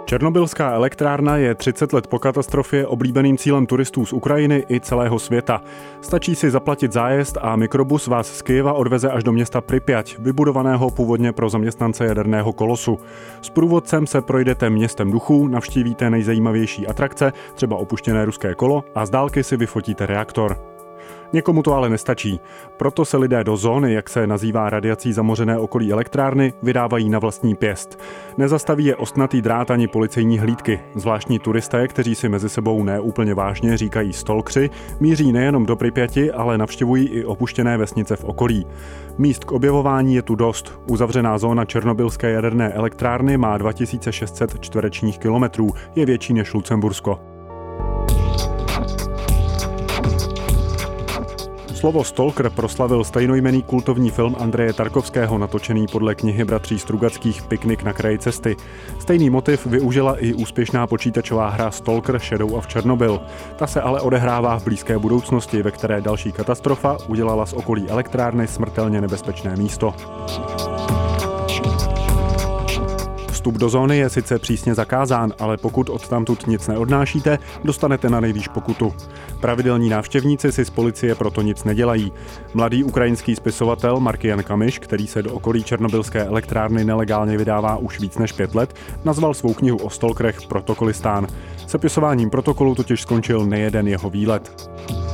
Černobylská elektrárna je 30 let po katastrofě oblíbeným cílem turistů z Ukrajiny i celého světa. Stačí si zaplatit zájezd a mikrobus vás z Kyjeva odveze až do města Pripjať, vybudovaného původně pro zaměstnance jaderného kolosu. S průvodcem se projdete městem duchů, navštívíte nejzajímavější atrakce, třeba opuštěné ruské kolo, a z dálky si vyfotíte reaktor. Někomu to ale nestačí. Proto se lidé do zóny, jak se nazývá radiací zamořené okolí elektrárny, vydávají na vlastní pěst. Nezastaví je ostnatý drát ani policejní hlídky. Zvláštní turisté, kteří si mezi sebou neúplně vážně říkají stalkři, míří nejenom do Pripjati, ale navštěvují i opuštěné vesnice v okolí. Míst k objevování je tu dost. Uzavřená zóna černobylské jaderné elektrárny má 2600 čtverečních kilometrů, je větší než Lucembursko. Slovo stalker proslavil stejnojmenný kultovní film Andreje Tarkovského, natočený podle knihy bratří Strugackých Piknik na kraji cesty. Stejný motiv využila i úspěšná počítačová hra Stalker Shadow of Chernobyl. Ta se ale odehrává v blízké budoucnosti, ve které další katastrofa udělala z okolí elektrárny smrtelně nebezpečné místo. Vstup do zóny je sice přísně zakázán, ale pokud odtamtud nic neodnášíte, dostanete na nejvýš pokutu. Pravidelní návštěvníci si z policie proto nic nedělají. Mladý ukrajinský spisovatel Markian Kamiš, který se do okolí černobylské elektrárny nelegálně vydává už víc než 5 let, nazval svou knihu o stalkerech Protokolistán. Sepisováním protokolu totiž skončil nejeden jeho výlet.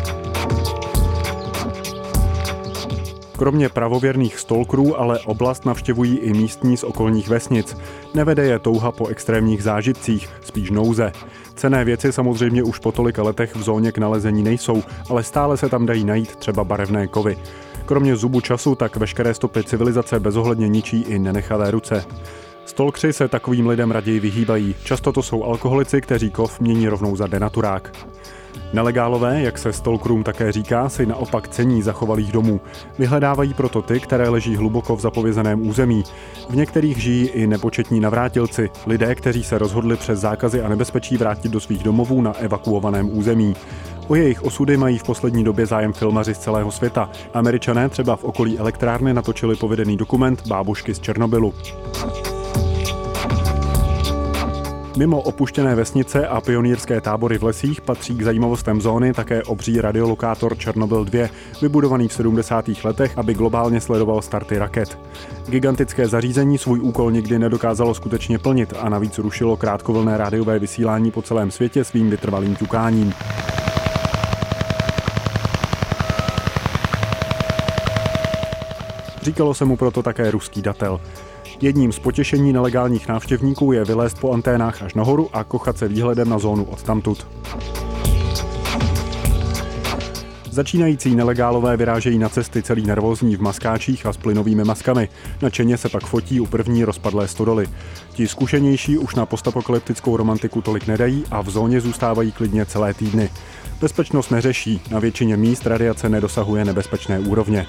Kromě pravověrných stalkerů ale oblast navštěvují i místní z okolních vesnic. Nevede je touha po extrémních zážitcích, spíš nouze. Cenné věci samozřejmě už po tolika letech v zóně k nalezení nejsou, ale stále se tam dají najít třeba barevné kovy. Kromě zubu času tak veškeré stopy civilizace bezohledně ničí i nenechavé ruce. Stalkři se takovým lidem raději vyhýbají. Často to jsou alkoholici, kteří kov mění rovnou za denaturák. Nelegálové, jak se stalkerům také říká, si naopak cení zachovalých domů. Vyhledávají proto ty, které leží hluboko v zapovězeném území. V některých žijí i nepočetní navrátilci, lidé, kteří se rozhodli přes zákazy a nebezpečí vrátit do svých domovů na evakuovaném území. O jejich osudy mají v poslední době zájem filmaři z celého světa. Američané třeba v okolí elektrárny natočili povedený dokument Bábušky z Černobylu. Mimo opuštěné vesnice a pionýrské tábory v lesích patří k zajímavostem zóny také obří radiolokátor Černobyl 2, vybudovaný v 70. letech, aby globálně sledoval starty raket. Gigantické zařízení svůj úkol nikdy nedokázalo skutečně plnit a navíc rušilo krátkovlnné rádiové vysílání po celém světě svým vytrvalým ťukáním. Říkalo se mu proto také ruský datel. Jedním z potěšení nelegálních návštěvníků je vylézt po anténách až nahoru a kochat se výhledem na zónu odtamtud. Začínající nelegálové vyrážejí na cesty celý nervózní v maskáčích a s plynovými maskami. Nadšeně se pak fotí u první rozpadlé stodoly. Ti zkušenější už na postapokalyptickou romantiku tolik nedají a v zóně zůstávají klidně celé týdny. Bezpečnost neřeší, na většině míst radiace nedosahuje nebezpečné úrovně.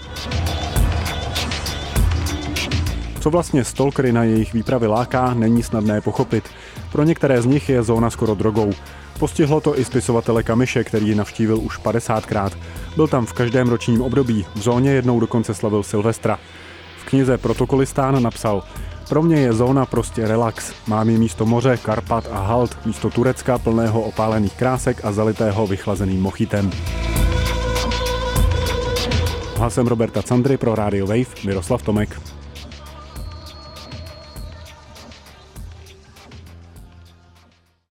Co vlastně stalkery na jejich výpravy láká, není snadné pochopit. Pro některé z nich je zóna skoro drogou. Postihlo to i spisovatele Kamiše, který ji navštívil už 50krát. Byl tam v každém ročním období, v zóně jednou dokonce slavil Silvestra. V knize Protokolistán napsal: Pro mě je zóna prostě relax. Mám ji místo moře, Karpat a Halt, místo Turecka plného opálených krásek a zalitého vychlazeným mochitem. Hlasem Roberta Candry pro Radio Wave Miroslav Tomek.